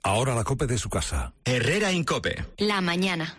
Ahora la COPE de su casa. Herrera Incope. La mañana.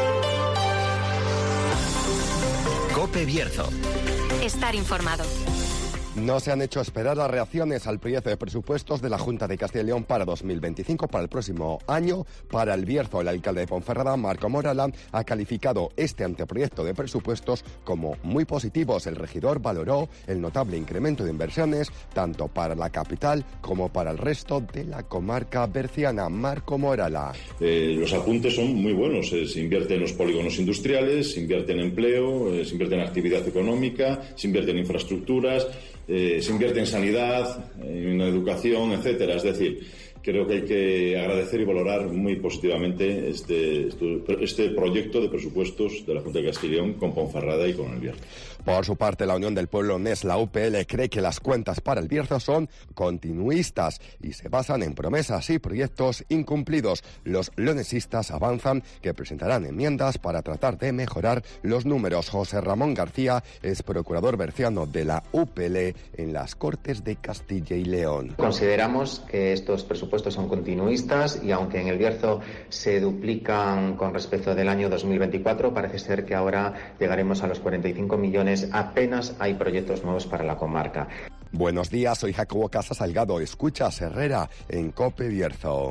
COPE Bierzo. Estar informado. No se han hecho esperar las reacciones al proyecto de presupuestos de la Junta de Castilla y León para 2025, para el próximo año. Para el Bierzo, el alcalde de Ponferrada, Marco Morala, ha calificado este anteproyecto de presupuestos como muy positivos. El regidor valoró el notable incremento de inversiones, tanto para la capital como para el resto de la comarca berciana. Marco Morala. Los apuntes son muy buenos. Se invierte en los polígonos industriales, se invierte en empleo, se invierte en actividad económica, se invierte en infraestructuras, se invierte en sanidad, en educación, etcétera. Es decir, creo que hay que agradecer y valorar muy positivamente este proyecto de presupuestos de la Junta de Castilla y León con Ponferrada y con el Bierzo. Por su parte, la Unión del Pueblo Leonés, la UPL, cree que las cuentas para el Bierzo son continuistas y se basan en promesas y proyectos incumplidos. Los leonesistas avanzan que presentarán enmiendas para tratar de mejorar los números. José Ramón García es procurador berciano de la UPL en las Cortes de Castilla y León. Consideramos que estos presupuestos son continuistas y aunque en el Bierzo se duplican con respecto del año 2024, parece ser que ahora llegaremos a los 45 millones. Apenas hay proyectos nuevos para la comarca. Buenos días, soy Jacobo Casa Salgado. Escuchas Herrera en COPE Bierzo.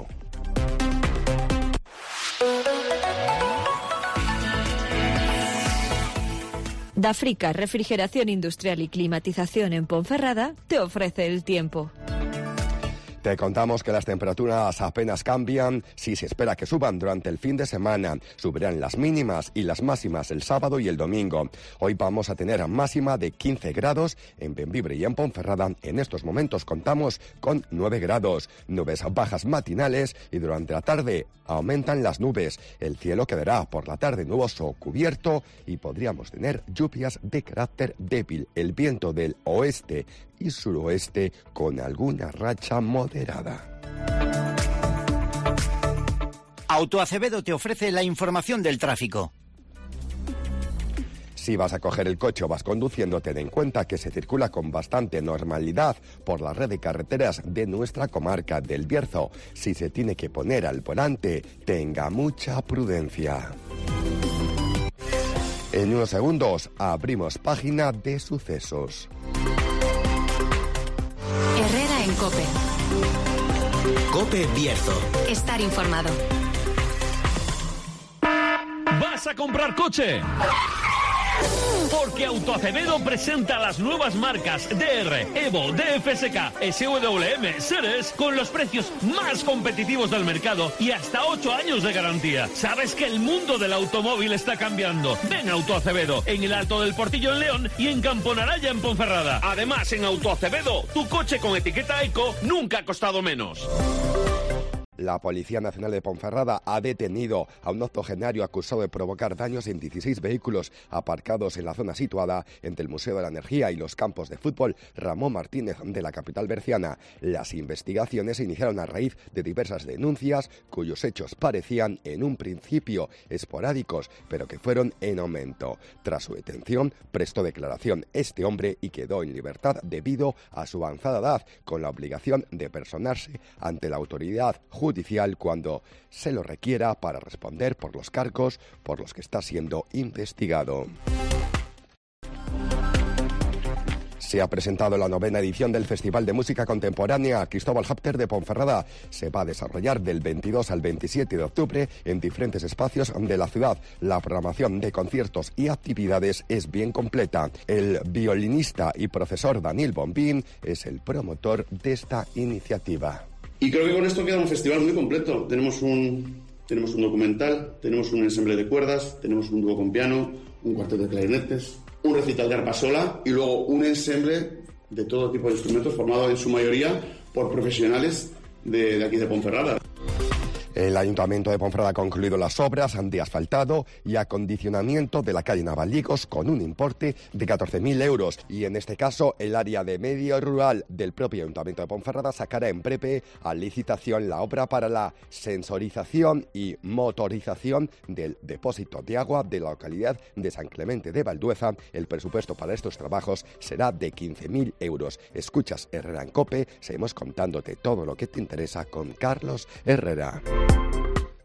Dafrica, refrigeración industrial y climatización en Ponferrada, te ofrece el tiempo. Te contamos que las temperaturas apenas cambian si se espera que suban durante el fin de semana. Subirán las mínimas y las máximas el sábado y el domingo. Hoy vamos a tener máxima de 15 grados en Bembibre y en Ponferrada. En estos momentos contamos con 9 grados. Nubes bajas matinales y durante la tarde aumentan las nubes. El cielo quedará por la tarde nuboso cubierto y podríamos tener lluvias de carácter débil. El viento del oeste y suroeste con alguna racha moderada. Autoacevedo te ofrece la información del tráfico. Si vas a coger el coche o vas conduciendo, ten en cuenta que se circula con bastante normalidad por la red de carreteras de nuestra comarca del Bierzo. Si se tiene que poner al volante, tenga mucha prudencia. En unos segundos abrimos página de sucesos. Herrera en COPE. COPE Bierzo. Estar informado. ¿Vas a comprar coche? Porque Autoacevedo presenta las nuevas marcas DR, Evo, DFSK, SWM, Ceres con los precios más competitivos del mercado y hasta 8 años de garantía. ¿Sabes que el mundo del automóvil está cambiando? Ven a Autoacevedo en el Alto del Portillo en León y en Camponaraya en Ponferrada. Además, en Autoacevedo, tu coche con etiqueta Eco nunca ha costado menos. La Policía Nacional de Ponferrada ha detenido a un octogenario acusado de provocar daños en 16 vehículos aparcados en la zona situada entre el Museo de la Energía y los campos de fútbol Ramón Martínez de la capital berciana. Las investigaciones se iniciaron a raíz de diversas denuncias cuyos hechos parecían en un principio esporádicos, pero que fueron en aumento. Tras su detención, prestó declaración este hombre y quedó en libertad debido a su avanzada edad, con la obligación de personarse ante la autoridad judicial cuando se lo requiera para responder por los cargos por los que está siendo investigado. Se ha presentado la 9ª edición del Festival de Música Contemporánea Cristóbal Hapter de Ponferrada. Se va a desarrollar del 22 al 27 de octubre en diferentes espacios de la ciudad. La programación de conciertos y actividades es bien completa. El violinista y profesor Daniel Bombín es el promotor de esta iniciativa. Y creo que con esto queda un festival muy completo. Tenemos un documental, tenemos un ensamble de cuerdas, tenemos un dúo con piano, un cuarteto de clarinetes, un recital de arpa sola y luego un ensamble de todo tipo de instrumentos formado en su mayoría por profesionales de aquí de Ponferrada. El Ayuntamiento de Ponferrada ha concluido las obras de asfaltado y acondicionamiento de la calle Navaligos con un importe de 14.000 euros. Y en este caso, el área de medio rural del propio Ayuntamiento de Ponferrada sacará en breve a licitación la obra para la sensorización y motorización del depósito de agua de la localidad de San Clemente de Valdueza. El presupuesto para estos trabajos será de 15.000 euros. Escuchas Herrera en COPE, seguimos contándote todo lo que te interesa con Carlos Herrera.